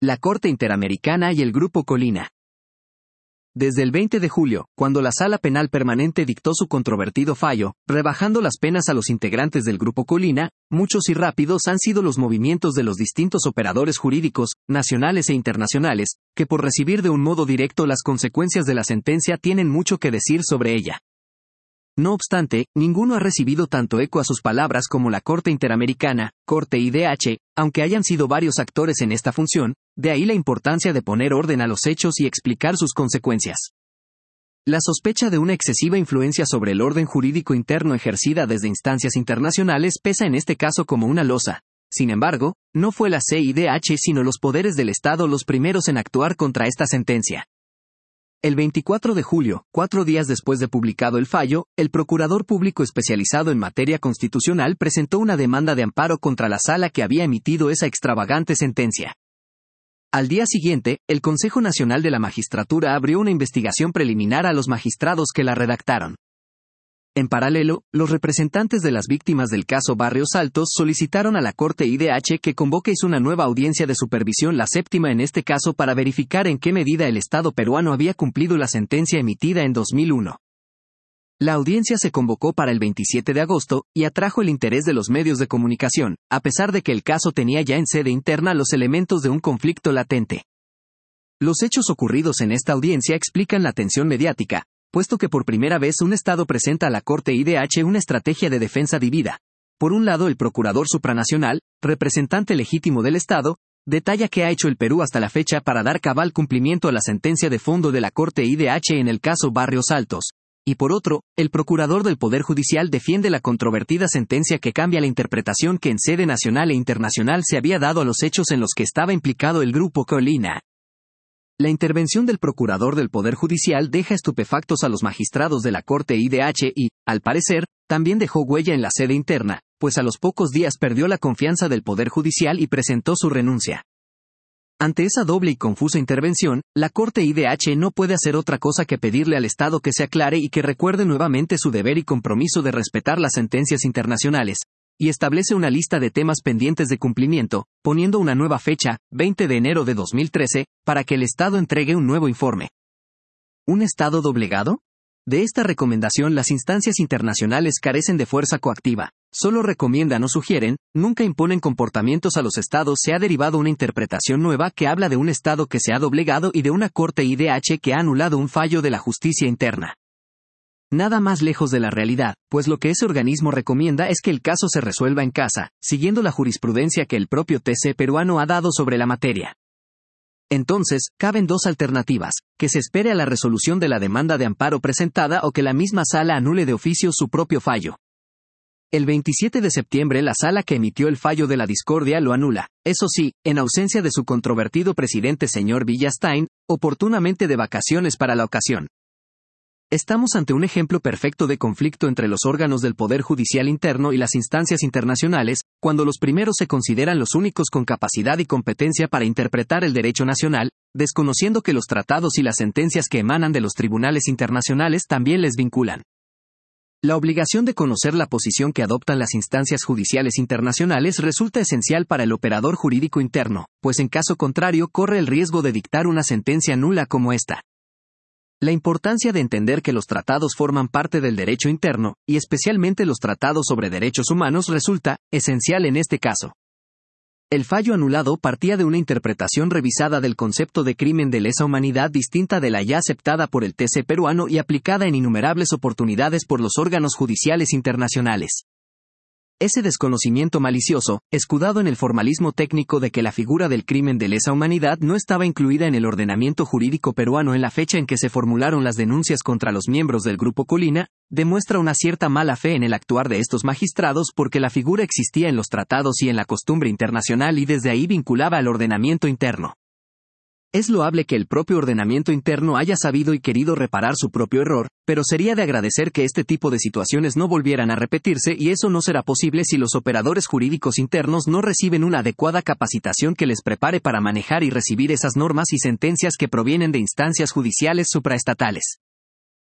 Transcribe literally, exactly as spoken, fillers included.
La Corte Interamericana y el Grupo Colina. Desde el veinte de julio, cuando la Sala Penal Permanente dictó su controvertido fallo, rebajando las penas a los integrantes del Grupo Colina, muchos y rápidos han sido los movimientos de los distintos operadores jurídicos, nacionales e internacionales, que por recibir de un modo directo las consecuencias de la sentencia tienen mucho que decir sobre ella. No obstante, ninguno ha recibido tanto eco a sus palabras como la Corte Interamericana, Corte I D H, aunque hayan sido varios actores en esta función, de ahí la importancia de poner orden a los hechos y explicar sus consecuencias. La sospecha de una excesiva influencia sobre el orden jurídico interno ejercida desde instancias internacionales pesa en este caso como una losa. Sin embargo, no fue la C I D H sino los poderes del Estado los primeros en actuar contra esta sentencia. El veinticuatro de julio, cuatro días después de publicado el fallo, el Procurador Público especializado en materia constitucional presentó una demanda de amparo contra la sala que había emitido esa extravagante sentencia. Al día siguiente, el Consejo Nacional de la Magistratura abrió una investigación preliminar a los magistrados que la redactaron. En paralelo, los representantes de las víctimas del caso Barrios Altos solicitaron a la Corte I D H que convoque una nueva audiencia de supervisión, la séptima en este caso, para verificar en qué medida el Estado peruano había cumplido la sentencia emitida en dos mil uno. La audiencia se convocó para el veintisiete de agosto, y atrajo el interés de los medios de comunicación, a pesar de que el caso tenía ya en sede interna los elementos de un conflicto latente. Los hechos ocurridos en esta audiencia explican la atención mediática, puesto que por primera vez un Estado presenta a la Corte I D H una estrategia de defensa dividida. Por un lado, el Procurador Supranacional, representante legítimo del Estado, detalla qué ha hecho el Perú hasta la fecha para dar cabal cumplimiento a la sentencia de fondo de la Corte I D H en el caso Barrios Altos. Y por otro, el Procurador del Poder Judicial defiende la controvertida sentencia que cambia la interpretación que en sede nacional e internacional se había dado a los hechos en los que estaba implicado el Grupo Colina. La intervención del Procurador del Poder Judicial deja estupefactos a los magistrados de la Corte I D H y, al parecer, también dejó huella en la sede interna, pues a los pocos días perdió la confianza del Poder Judicial y presentó su renuncia. Ante esa doble y confusa intervención, la Corte I D H no puede hacer otra cosa que pedirle al Estado que se aclare y que recuerde nuevamente su deber y compromiso de respetar las sentencias internacionales, y establece una lista de temas pendientes de cumplimiento, poniendo una nueva fecha, veinte de enero de dos mil trece, para que el Estado entregue un nuevo informe. ¿Un Estado doblegado? De esta recomendación las instancias internacionales carecen de fuerza coactiva, solo recomiendan o sugieren, nunca imponen comportamientos a los Estados. Se ha derivado una interpretación nueva que habla de un Estado que se ha doblegado y de una Corte I D H que ha anulado un fallo de la justicia interna. Nada más lejos de la realidad, pues lo que ese organismo recomienda es que el caso se resuelva en casa, siguiendo la jurisprudencia que el propio T C peruano ha dado sobre la materia. Entonces, caben dos alternativas: que se espere a la resolución de la demanda de amparo presentada o que la misma sala anule de oficio su propio fallo. El veintisiete de septiembre la sala que emitió el fallo de la discordia lo anula, eso sí, en ausencia de su controvertido presidente señor Villastein, oportunamente de vacaciones para la ocasión. Estamos ante un ejemplo perfecto de conflicto entre los órganos del Poder Judicial interno y las instancias internacionales, cuando los primeros se consideran los únicos con capacidad y competencia para interpretar el derecho nacional, desconociendo que los tratados y las sentencias que emanan de los tribunales internacionales también les vinculan. La obligación de conocer la posición que adoptan las instancias judiciales internacionales resulta esencial para el operador jurídico interno, pues en caso contrario corre el riesgo de dictar una sentencia nula como esta. La importancia de entender que los tratados forman parte del derecho interno, y especialmente los tratados sobre derechos humanos, resulta esencial en este caso. El fallo anulado partía de una interpretación revisada del concepto de crimen de lesa humanidad distinta de la ya aceptada por el T C peruano y aplicada en innumerables oportunidades por los órganos judiciales internacionales. Ese desconocimiento malicioso, escudado en el formalismo técnico de que la figura del crimen de lesa humanidad no estaba incluida en el ordenamiento jurídico peruano en la fecha en que se formularon las denuncias contra los miembros del Grupo Colina, demuestra una cierta mala fe en el actuar de estos magistrados porque la figura existía en los tratados y en la costumbre internacional y desde ahí vinculaba al ordenamiento interno. Es loable que el propio ordenamiento interno haya sabido y querido reparar su propio error, pero sería de agradecer que este tipo de situaciones no volvieran a repetirse, y eso no será posible si los operadores jurídicos internos no reciben una adecuada capacitación que les prepare para manejar y recibir esas normas y sentencias que provienen de instancias judiciales supraestatales.